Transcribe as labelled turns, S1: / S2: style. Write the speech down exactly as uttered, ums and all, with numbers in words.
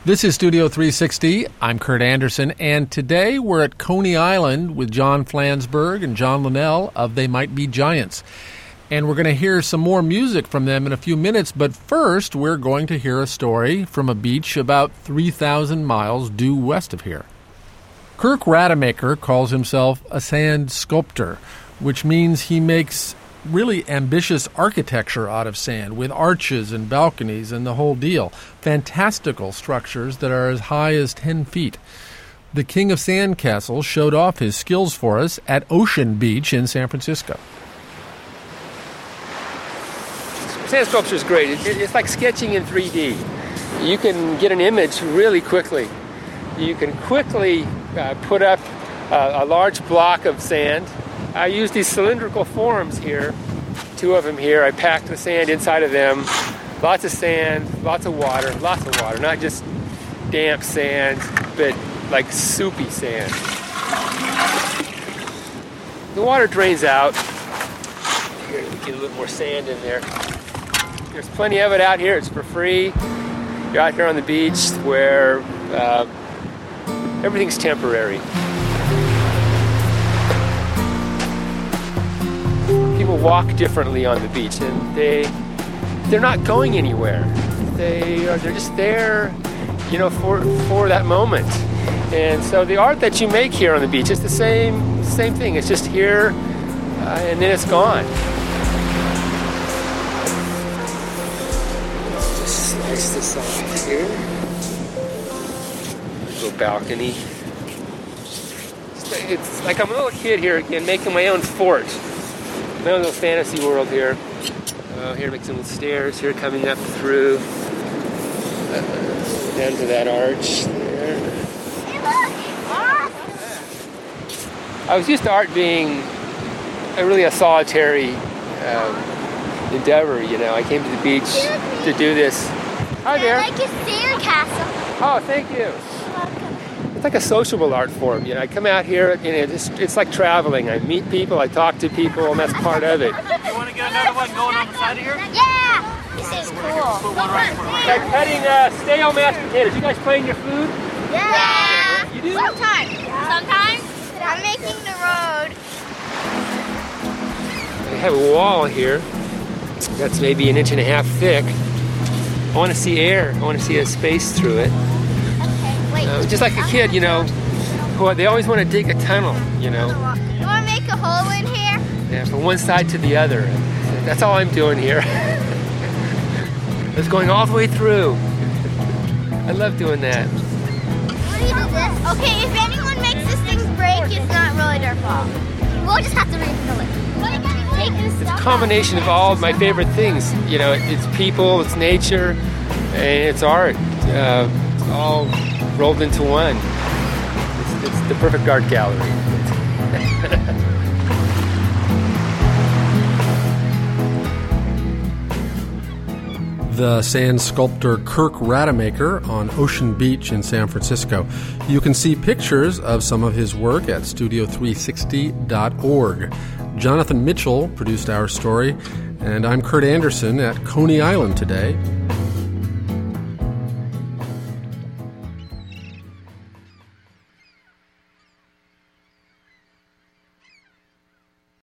S1: This is Studio three sixty. I'm Kurt Anderson, and today we're at Coney Island with John Flansburgh and John Linnell of They Might Be Giants. And we're going to hear some more music from them in a few minutes, but first we're going to hear a story from a beach about three thousand miles due west of here. Kirk Rademacher calls himself a sand sculptor, which means he makes really ambitious architecture out of sand with arches and balconies and the whole deal. Fantastical structures that are as high as ten feet. The King of Sandcastles showed off his skills for us at Ocean Beach in San Francisco.
S2: Sand sculpture is great. It's like sketching in three D. You can get an image really quickly. You can quickly uh, put up uh, a large block of sand. I use these cylindrical forms here, two of them here. I pack the sand inside of them. Lots of sand, lots of water, lots of water. Not just damp sand, but like soupy sand. The water drains out. Here, we get a little more sand in there. There's plenty of it out here. It's for free. You're out here on the beach where uh, everything's temporary. People walk differently on the beach, and they they're not going anywhere. They are they're just there, you know, for for that moment. And so the art that you make here on the beach is the same same thing. It's just here, uh, and then it's gone. Let's just slice this off here. Little balcony. It's like I'm a little kid here again, making my own fort. My own little fantasy world here. Uh, here, make some stairs here coming up through uh, down to that arch there. I was used to art being a, really a solitary um, endeavor. You know, I came to the beach to do this. Hi there.
S3: I like your sandcastle.
S2: Oh, thank you. It's like a sociable art form. You know, I come out here, and it's, it's like traveling. I meet people, I talk to people, and that's part of it.
S4: You want to get another one going on the side of here?
S3: Yeah! This is cool.
S4: Put one right in front.
S2: Like cutting uh, stale mashed potatoes. You guys playing your food?
S3: Yeah!
S2: You do?
S3: Sometimes. Sometimes. I'm making the road.
S2: I have a wall here that's maybe an inch and a half thick. I want to see air. I want to see a space through it.
S3: Wait.
S2: Uh, just like a kid, you know, who they always want to dig a tunnel, you know.
S3: You want to make a hole in here?
S2: Yeah, from one side to the other. That's all I'm doing here. It's going all the way through. I love doing that.
S3: What do you do this? Okay, if anyone makes this thing break, it's not really their fault. We'll just have to refill it. Take this
S2: It's a
S3: stuff
S2: combination of all of my favorite things. You know, it's people, it's nature, and it's art. Uh, it's all rolled into one. It's, it's the perfect art gallery.
S1: The sand sculptor Kirk Rademacher on Ocean Beach in San Francisco. You can see pictures of some of his work at studio three sixty dot org. Jonathan Mitchell produced our story, and I'm Kurt Anderson at Coney Island today.